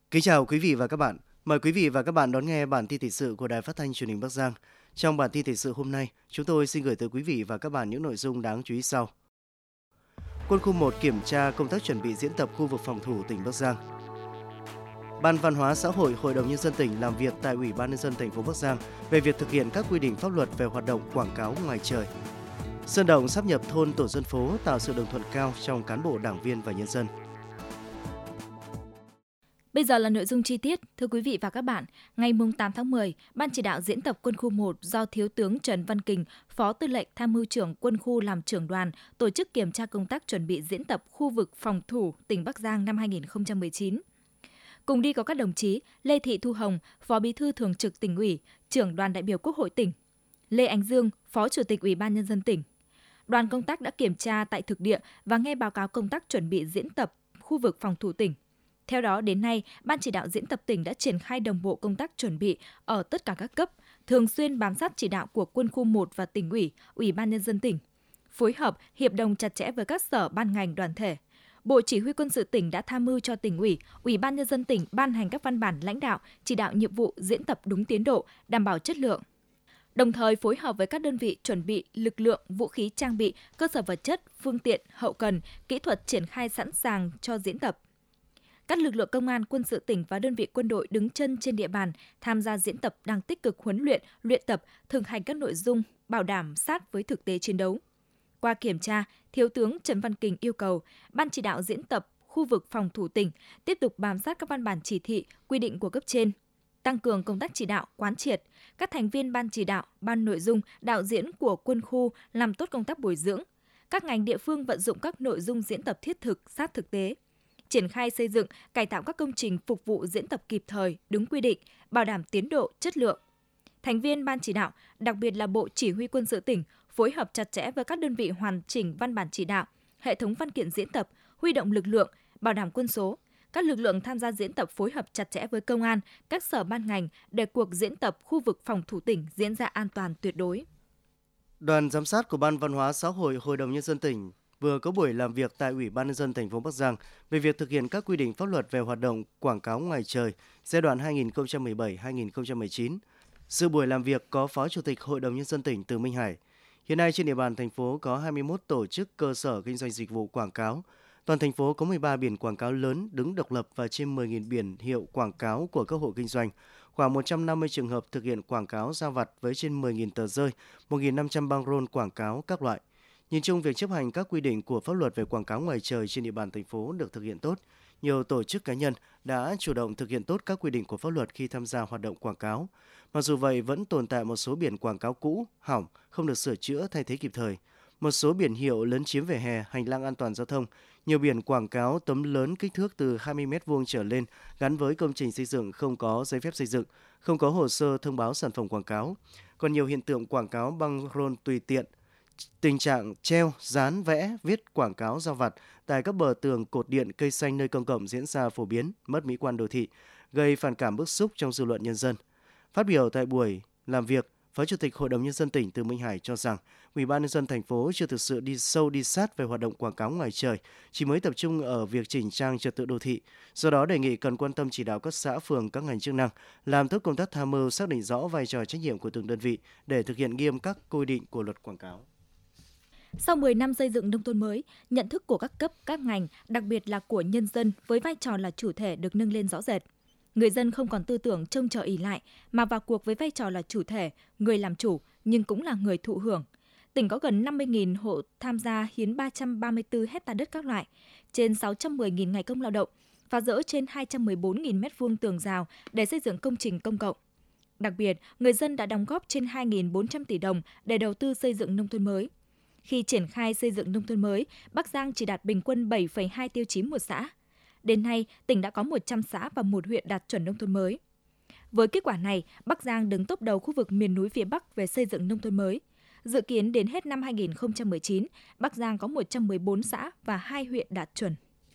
Kính chào quý vị và các bạn. Mời quý vị và các bạn đón nghe bản tin thời sự của Đài Phát thanh Truyền hình Bắc Giang. Trong bản tin thời sự hôm nay, chúng tôi xin gửi tới quý vị và các bạn những nội dung đáng chú ý sau. Quân khu 1 kiểm tra công tác chuẩn bị diễn tập khu vực phòng thủ tỉnh Bắc Giang. Ban Văn hóa Xã hội Hội đồng Nhân dân tỉnh làm việc tại Ủy ban Nhân dân thành phố Bắc Giang về việc thực hiện các quy định pháp luật về hoạt động quảng cáo ngoài trời. Sơn Động sáp nhập thôn tổ dân phố tạo sự đồng thuận cao trong cán bộ đảng viên và nhân dân. Bây giờ là nội dung chi tiết. Thưa quý vị và các bạn, ngày 8 tháng 10, Ban chỉ đạo diễn tập quân khu 1 do Thiếu tướng Trần Văn Kình, Phó Tư lệnh Tham mưu trưởng quân khu làm trưởng đoàn, tổ chức kiểm tra công tác chuẩn bị diễn tập khu vực phòng thủ tỉnh Bắc Giang năm 2019. Cùng đi có các đồng chí Lê Thị Thu Hồng, Phó Bí thư Thường trực Tỉnh ủy, Trưởng đoàn đại biểu Quốc hội tỉnh, Lê Ánh Dương, Phó Chủ tịch Ủy ban Nhân dân tỉnh. Đoàn công tác đã kiểm tra tại thực địa và nghe báo cáo công tác chuẩn bị diễn tập khu vực phòng thủ tỉnh. Theo đó, đến nay, Ban chỉ đạo diễn tập tỉnh đã triển khai đồng bộ công tác chuẩn bị ở tất cả các cấp, thường xuyên bám sát chỉ đạo của quân khu 1 và tỉnh ủy, Ủy ban Nhân dân tỉnh. Phối hợp, hiệp đồng chặt chẽ với các sở ban ngành đoàn thể. Bộ Chỉ huy Quân sự tỉnh đã tham mưu cho tỉnh ủy, Ủy ban Nhân dân tỉnh ban hành các văn bản lãnh đạo, chỉ đạo nhiệm vụ diễn tập đúng tiến độ, đảm bảo chất lượng. Đồng thời phối hợp với các đơn vị chuẩn bị lực lượng, vũ khí trang bị, cơ sở vật chất, phương tiện, hậu cần, kỹ thuật triển khai sẵn sàng cho diễn tập. Các lực lượng công an, quân sự tỉnh và đơn vị quân đội đứng chân trên địa bàn tham gia diễn tập đang tích cực huấn luyện, luyện tập, thực hành các nội dung bảo đảm sát với thực tế chiến đấu. Qua kiểm tra, Thiếu tướng Trần Văn Kình yêu cầu Ban chỉ đạo diễn tập khu vực phòng thủ tỉnh tiếp tục bám sát các văn bản chỉ thị, quy định của cấp trên, tăng cường công tác chỉ đạo, quán triệt. Các thành viên ban chỉ đạo, ban nội dung, đạo diễn của quân khu làm tốt công tác bồi dưỡng. Các ngành địa phương vận dụng các nội dung diễn tập thiết thực, sát thực tế. Triển khai xây dựng, cải tạo các công trình phục vụ diễn tập kịp thời, đúng quy định, bảo đảm tiến độ, chất lượng. Thành viên ban chỉ đạo, đặc biệt là Bộ Chỉ huy Quân sự tỉnh, phối hợp chặt chẽ với các đơn vị hoàn chỉnh văn bản chỉ đạo, hệ thống văn kiện diễn tập, huy động lực lượng, bảo đảm quân số. Các lực lượng tham gia diễn tập phối hợp chặt chẽ với công an, các sở ban ngành để cuộc diễn tập khu vực phòng thủ tỉnh diễn ra an toàn tuyệt đối. Đoàn giám sát của Ban Văn hóa Xã hội Hội đồng Nhân dân tỉnh vừa có buổi làm việc tại Ủy ban Nhân dân thành phố Bắc Giang về việc thực hiện các quy định pháp luật về hoạt động quảng cáo ngoài trời giai đoạn 2017-2019. Dự buổi làm việc có Phó Chủ tịch Hội đồng Nhân dân tỉnh Từ Minh Hải. Hiện nay trên địa bàn thành phố có 21 tổ chức cơ sở kinh doanh dịch vụ quảng cáo. Toàn thành phố có 13 biển quảng cáo lớn đứng độc lập và trên 10.000 biển hiệu quảng cáo của các hộ kinh doanh. Khoảng 150 trường hợp thực hiện quảng cáo rao vặt với trên 10.000 tờ rơi, 1.500 băng rôn quảng cáo các loại. Nhìn chung, việc chấp hành các quy định của pháp luật về quảng cáo ngoài trời trên địa bàn thành phố được thực hiện tốt. Nhiều tổ chức cá nhân đã chủ động thực hiện tốt các quy định của pháp luật khi tham gia hoạt động quảng cáo. Mặc dù vậy, vẫn tồn tại một số biển quảng cáo cũ, hỏng, không được sửa chữa thay thế kịp thời. Một số biển hiệu lấn chiếm vỉa hè, hành lang an toàn giao thông. Nhiều biển quảng cáo tấm lớn kích thước từ 20 m² trở lên gắn với công trình xây dựng không có giấy phép xây dựng, không có hồ sơ thông báo sản phẩm quảng cáo. Còn nhiều hiện tượng quảng cáo băng rôn tùy tiện, tình trạng treo, dán, vẽ, viết quảng cáo rao vặt tại các bờ tường, cột điện, cây xanh nơi công cộng diễn ra phổ biến, mất mỹ quan đô thị, gây phản cảm bức xúc trong dư luận nhân dân. Phát biểu tại buổi làm việc, Phó Chủ tịch Hội đồng Nhân dân tỉnh Từ Minh Hải cho rằng Ủy ban Nhân dân thành phố chưa thực sự đi sâu đi sát về hoạt động quảng cáo ngoài trời, chỉ mới tập trung ở việc chỉnh trang trật tự đô thị. Do đó đề nghị cần quan tâm chỉ đạo các xã phường, các ngành chức năng làm tốt công tác tham mưu, xác định rõ vai trò trách nhiệm của từng đơn vị để thực hiện nghiêm các quy định của luật quảng cáo. Sau 10 năm xây dựng nông thôn mới, nhận thức của các cấp, các ngành, đặc biệt là của nhân dân với vai trò là chủ thể được nâng lên rõ rệt. Người dân không còn tư tưởng trông chờ ỷ lại mà vào cuộc với vai trò là chủ thể, người làm chủ nhưng cũng là người thụ hưởng. Tỉnh có gần 50.000 hộ tham gia hiến 334 hecta đất các loại, trên 610.000 ngày công lao động, phá dỡ trên 214.000 m² tường rào để xây dựng công trình công cộng. Đặc biệt, người dân đã đóng góp trên 2.400 tỷ đồng để đầu tư xây dựng nông thôn mới. Khi triển khai xây dựng nông thôn mới, Bắc Giang chỉ đạt bình quân 7,2 tiêu chí một xã. Đến nay, tỉnh đã có 100 xã và 1 huyện đạt chuẩn nông thôn mới. Với kết quả này, Bắc Giang đứng top đầu khu vực miền núi phía Bắc về xây dựng nông thôn mới. Dự kiến đến hết năm 2019, Bắc Giang có 114 xã và 2 huyện đạt chuẩn.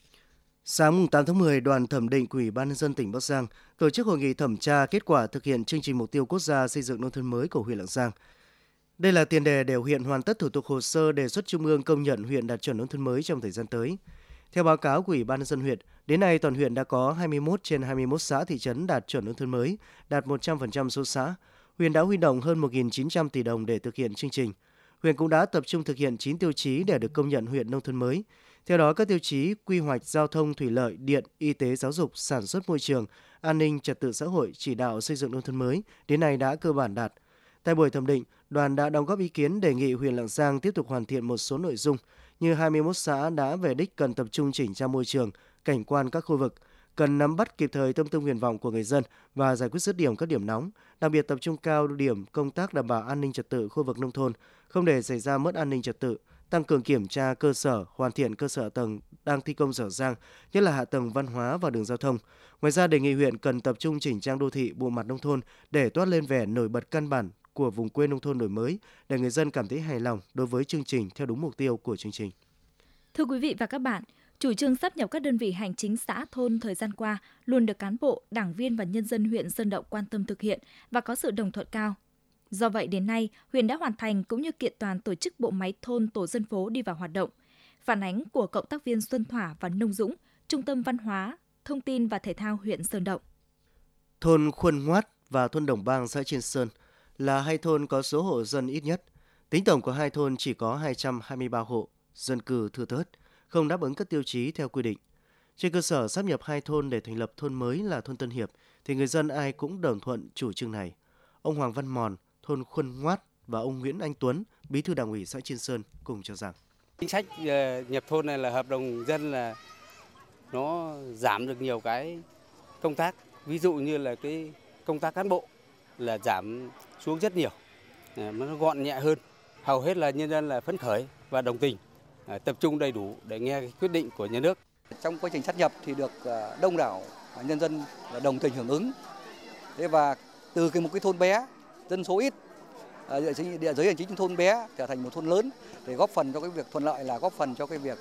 Sáng 8 tháng 10, Đoàn thẩm định của Ủy ban Nhân dân tỉnh Bắc Giang tổ chức hội nghị thẩm tra kết quả thực hiện chương trình mục tiêu quốc gia xây dựng nông thôn mới của huyện Lạng Giang. Đây là tiền đề để huyện hoàn tất thủ tục hồ sơ đề xuất Trung ương công nhận huyện đạt chuẩn nông thôn mới trong thời gian tới. Theo báo cáo của Ủy ban nhân dân huyện, đến nay toàn huyện đã có 21 trên 21 xã thị trấn đạt chuẩn nông thôn mới, đạt 100% số xã. Huyện đã huy động hơn 1.900 tỷ đồng để thực hiện chương trình. Huyện cũng đã tập trung thực hiện 9 tiêu chí để được công nhận huyện nông thôn mới. Theo đó, các tiêu chí quy hoạch giao thông, thủy lợi, điện, y tế, giáo dục, sản xuất môi trường, an ninh, trật tự xã hội, chỉ đạo xây dựng nông thôn mới đến nay đã cơ bản đạt. Tại buổi thẩm định, đoàn đã đóng góp ý kiến đề nghị huyện Lạng Giang tiếp tục hoàn thiện một số nội dung như 21 xã đã về đích cần tập trung chỉnh trang môi trường, cảnh quan các khu vực, cần nắm bắt kịp thời tâm tư nguyện vọng của người dân và giải quyết dứt điểm các điểm nóng, đặc biệt tập trung cao điểm công tác đảm bảo an ninh trật tự khu vực nông thôn, không để xảy ra mất an ninh trật tự, tăng cường kiểm tra cơ sở, hoàn thiện cơ sở hạ tầng đang thi công dở dang, nhất là hạ tầng văn hóa và đường giao thông. Ngoài ra, đề nghị huyện cần tập trung chỉnh trang đô thị, bộ mặt nông thôn để toát lên vẻ nổi bật căn bản của vùng quê nông thôn đổi mới để người dân cảm thấy hài lòng đối với chương trình theo đúng mục tiêu của chương trình. Thưa quý vị và các bạn, chủ trương sáp nhập các đơn vị hành chính xã thôn thời gian qua luôn được cán bộ, đảng viên và nhân dân huyện Sơn Động quan tâm thực hiện và có sự đồng thuận cao. Do vậy đến nay, huyện đã hoàn thành cũng như kiện toàn tổ chức bộ máy thôn tổ dân phố đi vào hoạt động. Phản ánh của cộng tác viên Xuân Thỏa và Nông Dũng, Trung tâm Văn hóa, Thông tin và Thể thao huyện Sơn Động. Thôn Khuôn Ngoát và thôn Đồng Bang xã Chiên Sơn là hai thôn có số hộ dân ít nhất. Tính tổng của hai thôn chỉ có 223 hộ, dân cư thưa thớt, không đáp ứng các tiêu chí theo quy định. Trên cơ sở sáp nhập hai thôn để thành lập thôn mới là thôn Tân Hiệp, thì người dân ai cũng đồng thuận chủ trương này. Ông Hoàng Văn Mòn, thôn Khuôn Ngoát và ông Nguyễn Anh Tuấn, bí thư đảng ủy xã Chiên Sơn cùng cho rằng chính sách nhập thôn này là hợp đồng dân là nó giảm được nhiều cái công tác, ví dụ như là cái công tác cán bộ là giảm xuống rất nhiều, nó gọn nhẹ hơn. Hầu hết là nhân dân là phấn khởi và đồng tình, tập trung đầy đủ để nghe cái quyết định của nhà nước. Trong quá trình sát nhập thì được đông đảo nhân dân đồng tình hưởng ứng. Thế và từ một cái thôn bé, dân số ít, địa giới hành chính thôn bé trở thành một thôn lớn để góp phần cho cái việc thuận lợi là góp phần cho cái việc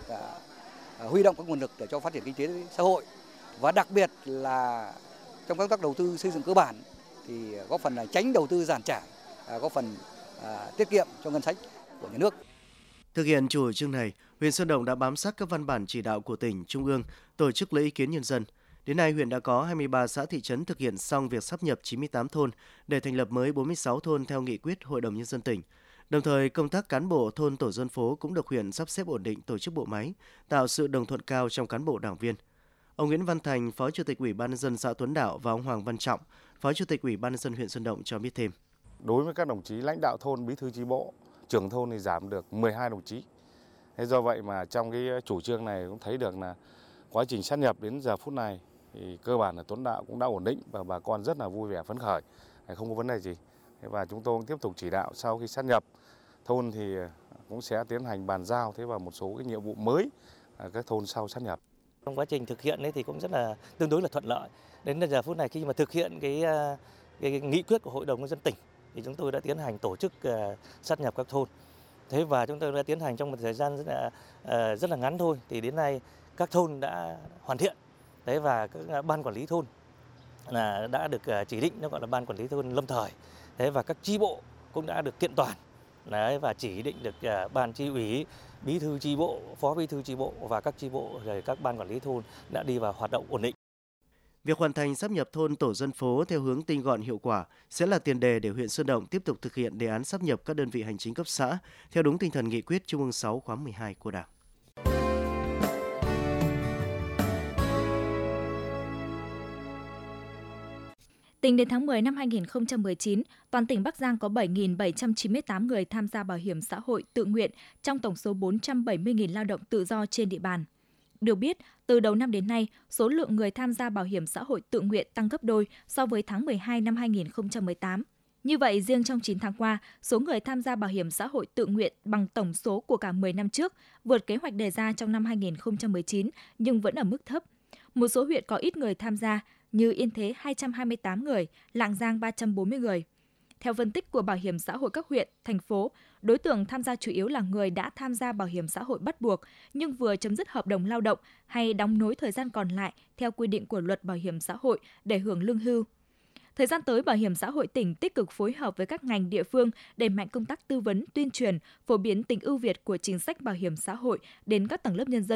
huy động các nguồn lực để cho phát triển kinh tế xã hội, và đặc biệt là trong các công tác đầu tư xây dựng cơ bản thì góp phần là tránh đầu tư giàn trải, góp phần tiết kiệm cho ngân sách của nhà nước. Thực hiện chủ trương này, huyện Sơn Động đã bám sát các văn bản chỉ đạo của tỉnh, trung ương, tổ chức lấy ý kiến nhân dân. Đến nay, huyện đã có 23 xã thị trấn thực hiện xong việc sáp nhập 98 thôn để thành lập mới 46 thôn theo nghị quyết Hội đồng Nhân dân tỉnh. Đồng thời, công tác cán bộ thôn tổ dân phố cũng được huyện sắp xếp ổn định tổ chức bộ máy, tạo sự đồng thuận cao trong cán bộ đảng viên. Ông Nguyễn Văn Thành, Phó Chủ tịch Ủy ban nhân dân xã Tuấn Đạo và ông Hoàng Văn Trọng, Phó Chủ tịch Ủy ban nhân dân huyện Sơn Động cho biết thêm. Đối với các đồng chí lãnh đạo thôn, bí thư chi bộ, trưởng thôn thì giảm được 12 đồng chí. Thế do vậy mà trong cái chủ trương này cũng thấy được là quá trình sát nhập đến giờ phút này thì cơ bản là Tuấn Đạo cũng đã ổn định và bà con rất là vui vẻ phấn khởi, không có vấn đề gì. Và chúng tôi cũng tiếp tục chỉ đạo sau khi sát nhập thôn thì cũng sẽ tiến hành bàn giao và một số cái nhiệm vụ mới các thôn sau sát nhập. Trong quá trình thực hiện thì cũng rất là tương đối là thuận lợi. Đến giờ phút này khi mà thực hiện cái nghị quyết của Hội đồng Nhân dân tỉnh thì chúng tôi đã tiến hành tổ chức sát nhập các thôn. Thế và chúng tôi đã tiến hành trong một thời gian rất là ngắn thôi, thì đến nay các thôn đã hoàn thiện. Thế và các ban quản lý thôn đã được chỉ định, nó gọi là ban quản lý thôn lâm thời. Thế và các chi bộ cũng đã được kiện toàn. Đấy, và chỉ định được ban chi ủy, bí thư chi bộ, phó bí thư chi bộ và các chi bộ rồi các ban quản lý thôn đã đi vào hoạt động ổn định. Việc hoàn thành sáp nhập thôn tổ dân phố theo hướng tinh gọn hiệu quả sẽ là tiền đề để huyện Sơn Động tiếp tục thực hiện đề án sáp nhập các đơn vị hành chính cấp xã theo đúng tinh thần nghị quyết Trung ương 6 khóa 12 của Đảng. Tính đến tháng 10 năm 2019, toàn tỉnh Bắc Giang có 7.798 người tham gia bảo hiểm xã hội tự nguyện trong tổng số 470.000 lao động tự do trên địa bàn. Được biết, từ đầu năm đến nay, số lượng người tham gia bảo hiểm xã hội tự nguyện tăng gấp đôi so với tháng 12 năm 2018. Như vậy, riêng trong 9 tháng qua, số người tham gia bảo hiểm xã hội tự nguyện bằng tổng số của cả 10 năm trước, vượt kế hoạch đề ra trong năm 2019 nhưng vẫn ở mức thấp. Một số huyện có ít người tham gia như Yên Thế 228 người, Lạng Giang 340 người. Theo phân tích của Bảo hiểm xã hội các huyện, thành phố, đối tượng tham gia chủ yếu là người đã tham gia bảo hiểm xã hội bắt buộc nhưng vừa chấm dứt hợp đồng lao động hay đóng nối thời gian còn lại theo quy định của Luật Bảo hiểm xã hội để hưởng lương hưu. Thời gian tới, Bảo hiểm xã hội tỉnh tích cực phối hợp với các ngành địa phương đẩy mạnh công tác tư vấn, tuyên truyền, phổ biến tính ưu việt của chính sách bảo hiểm xã hội đến các tầng lớp nhân dân,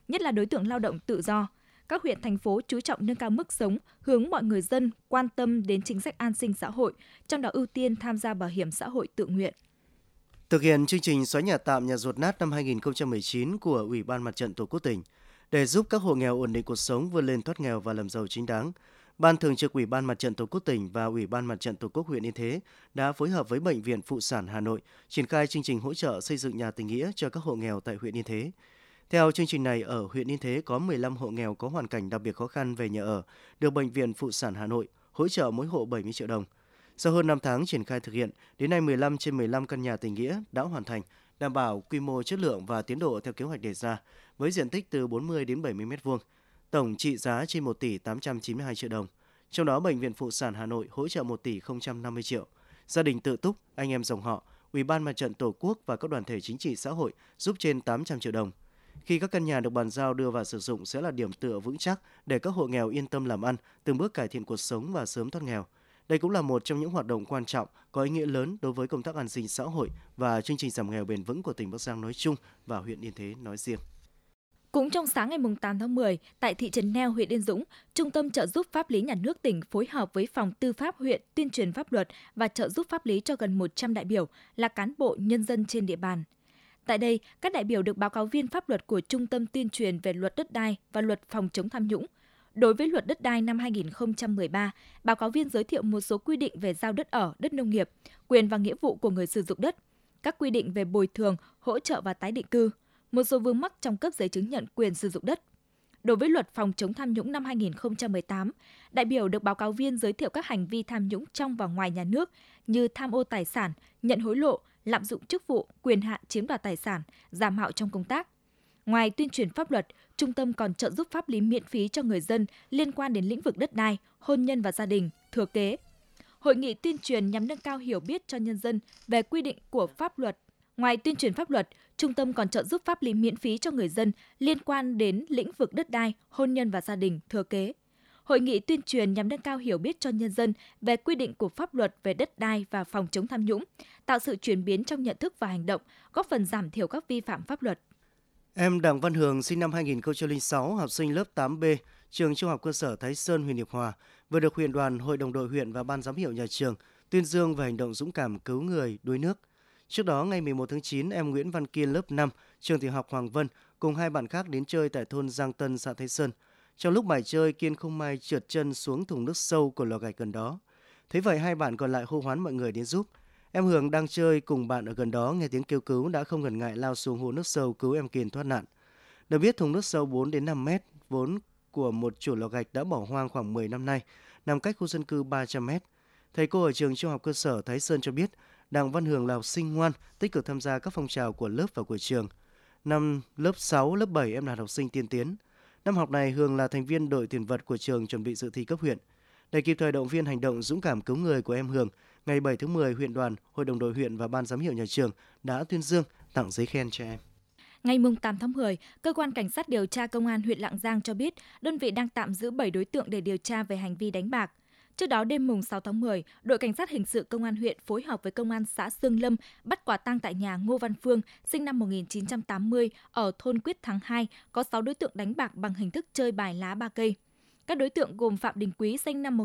nhất là đối tượng lao động tự do. Các huyện, thành phố chú trọng nâng cao mức sống, hướng mọi người dân quan tâm đến chính sách an sinh xã hội, trong đó ưu tiên tham gia bảo hiểm xã hội tự nguyện. Thực hiện chương trình xóa nhà tạm, nhà dột nát năm 2019 của Ủy ban Mặt trận Tổ quốc tỉnh, để giúp các hộ nghèo ổn định cuộc sống, vươn lên thoát nghèo và làm giàu chính đáng, Ban Thường trực Ủy ban Mặt trận Tổ quốc tỉnh và Ủy ban Mặt trận Tổ quốc huyện Yên Thế đã phối hợp với Bệnh viện Phụ sản Hà Nội triển khai chương trình hỗ trợ xây dựng nhà tình nghĩa cho các hộ nghèo tại huyện Yên Thế. Theo chương trình này, ở huyện Yên Thế có 15 hộ nghèo có hoàn cảnh đặc biệt khó khăn về nhà ở, được Bệnh viện Phụ sản Hà Nội hỗ trợ mỗi hộ 70 triệu đồng. Sau hơn 5 tháng triển khai thực hiện, đến nay 15 trên 15 căn nhà tình nghĩa đã hoàn thành, đảm bảo quy mô, chất lượng và tiến độ theo kế hoạch đề ra, với diện tích từ 40 đến 70 m2, tổng trị giá trên 1 tỷ 892 triệu đồng. Trong đó, Bệnh viện Phụ sản Hà Nội hỗ trợ 1 tỷ 050 triệu. Gia đình tự túc, anh em dòng họ, Ủy ban Mặt trận Tổ quốc và các đoàn thể chính trị xã hội giúp trên 800 triệu đồng. Khi các căn nhà được bàn giao đưa vào sử dụng sẽ là điểm tựa vững chắc để các hộ nghèo yên tâm làm ăn, từng bước cải thiện cuộc sống và sớm thoát nghèo. Đây cũng là một trong những hoạt động quan trọng, có ý nghĩa lớn đối với công tác an sinh xã hội và chương trình giảm nghèo bền vững của tỉnh Bắc Giang nói chung và huyện Yên Thế nói riêng. Cũng trong sáng ngày 8 tháng 10, tại thị trấn Neo, huyện Yên Dũng, Trung tâm trợ giúp pháp lý nhà nước tỉnh phối hợp với Phòng Tư pháp huyện tuyên truyền pháp luật và trợ giúp pháp lý cho gần 100 đại biểu là cán bộ nhân dân trên địa bàn. Tại đây, các đại biểu được báo cáo viên pháp luật của Trung tâm tuyên truyền về luật đất đai và luật phòng chống tham nhũng. Đối với luật đất đai năm 2013, báo cáo viên giới thiệu một số quy định về giao đất ở, đất nông nghiệp, quyền và nghĩa vụ của người sử dụng đất, các quy định về bồi thường, hỗ trợ và tái định cư, một số vướng mắc trong cấp giấy chứng nhận quyền sử dụng đất. Đối với luật phòng chống tham nhũng năm 2018, đại biểu được báo cáo viên giới thiệu các hành vi tham nhũng trong và ngoài nhà nước như tham ô tài sản, nhận hối lộ, lạm dụng chức vụ, quyền hạn chiếm đoạt tài sản, giả mạo trong công tác. Ngoài tuyên truyền pháp luật, Trung tâm còn trợ giúp pháp lý miễn phí cho người dân liên quan đến lĩnh vực đất đai, hôn nhân và gia đình, thừa kế. Hội nghị tuyên truyền nhằm nâng cao hiểu biết cho nhân dân về quy định của pháp luật. Ngoài tuyên truyền pháp luật, Trung tâm còn trợ giúp pháp lý miễn phí cho người dân liên quan đến lĩnh vực đất đai, hôn nhân và gia đình, thừa kế. Hội nghị tuyên truyền nhằm nâng cao hiểu biết cho nhân dân về quy định của pháp luật về đất đai và phòng chống tham nhũng, tạo sự chuyển biến trong nhận thức và hành động, góp phần giảm thiểu các vi phạm pháp luật. Em Đặng Văn Hường sinh năm 2006, học sinh lớp 8B, trường Trung học cơ sở Thái Sơn, huyện Hiệp Hòa, vừa được huyện đoàn, hội đồng đội huyện và ban giám hiệu nhà trường tuyên dương về hành động dũng cảm cứu người đuối nước. Trước đó, ngày 11 tháng 9, em Nguyễn Văn Kiên lớp 5, trường tiểu học Hoàng Vân cùng hai bạn khác đến chơi tại thôn Giang Tân, xã Thái Sơn. Trong lúc mải chơi, Kiên không may trượt chân xuống thùng nước sâu của lò gạch gần đó. Thế vậy hai bạn còn lại hô hoán mọi người đến giúp. Em Hường đang chơi cùng bạn ở gần đó nghe tiếng kêu cứu đã không ngần ngại lao xuống hồ nước sâu cứu em Kiên thoát nạn. Được biết thùng nước sâu 4 đến 5 mét vốn của một chủ lò gạch đã bỏ hoang khoảng 10 năm nay, nằm cách khu dân cư 300 mét. Thầy cô ở trường Trung học cơ sở Thái Sơn cho biết, Đặng Văn Hường là học sinh ngoan, tích cực tham gia các phong trào của lớp và của trường. Năm lớp 6, lớp 7 em là học sinh tiên tiến. Năm học này, Hường là thành viên đội tuyển vật của trường chuẩn bị dự thi cấp huyện. Để kịp thời động viên hành động dũng cảm cứu người của em Hường, ngày 7 tháng 10, huyện đoàn, hội đồng đội huyện và ban giám hiệu nhà trường đã tuyên dương, tặng giấy khen cho em. Ngày 8 tháng 10, Cơ quan Cảnh sát điều tra Công an huyện Lạng Giang cho biết đơn vị đang tạm giữ 7 đối tượng để điều tra về hành vi đánh bạc. Trước đó, đêm 6 tháng 10, đội Cảnh sát hình sự Công an huyện phối hợp với Công an xã Sương Lâm bắt quả tang tại nhà Ngô Văn Phương, sinh năm 1980, ở thôn Quyết Thắng 2, có 6 đối tượng đánh bạc bằng hình thức chơi bài lá ba cây. Các đối tượng gồm Phạm Đình Quý, sinh năm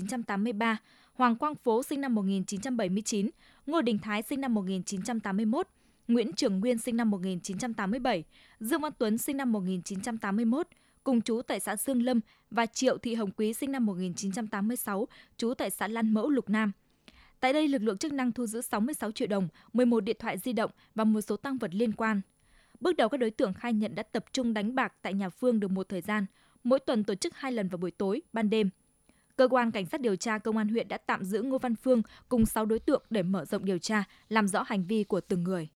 1983, Hoàng Quang Phố, sinh năm 1979, Ngô Đình Thái, sinh năm 1981, Nguyễn Trường Nguyên, sinh năm 1987, Dương Văn Tuấn, sinh năm 1981, cùng trú tại xã Dương Lâm, và Triệu Thị Hồng Quý, sinh năm 1986, trú tại xã Lan Mẫu, Lục Nam. Tại đây, lực lượng chức năng thu giữ 66 triệu đồng, 11 điện thoại di động và một số tang vật liên quan. Bước đầu các đối tượng khai nhận đã tập trung đánh bạc tại nhà Phương được một thời gian, mỗi tuần tổ chức 2 lần vào buổi tối, ban đêm. Cơ quan Cảnh sát điều tra Công an huyện đã tạm giữ Ngô Văn Phương cùng 6 đối tượng để mở rộng điều tra, làm rõ hành vi của từng người.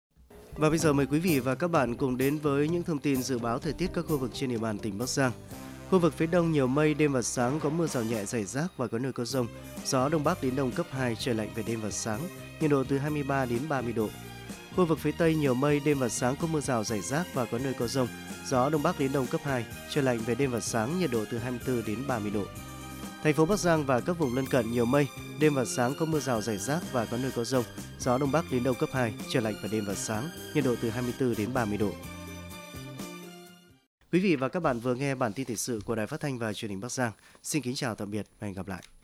Và bây giờ mời quý vị và các bạn cùng đến với những thông tin dự báo thời tiết các khu vực trên địa bàn tỉnh Bắc Giang. Khu vực phía Đông nhiều mây, đêm và sáng có mưa rào nhẹ rải rác và có nơi có dông. Gió Đông Bắc đến Đông cấp 2, trời lạnh về đêm và sáng, nhiệt độ từ 23 đến 30 độ. Khu vực phía Tây nhiều mây, đêm và sáng có mưa rào rải rác và có nơi có dông. Gió Đông Bắc đến Đông cấp 2, trời lạnh về đêm và sáng, nhiệt độ từ 24 đến 30 độ. Thành phố Bắc Giang và các vùng lân cận nhiều mây, đêm và sáng có mưa rào rải rác và có nơi có dông. Gió Đông Bắc đến Đông cấp 2, trời lạnh vào đêm và sáng, nhiệt độ từ 24 đến 30 độ. Quý vị và các bạn vừa nghe bản tin thời sự của Đài Phát thanh và Truyền hình Bắc Giang. Xin kính chào tạm biệt và hẹn gặp lại.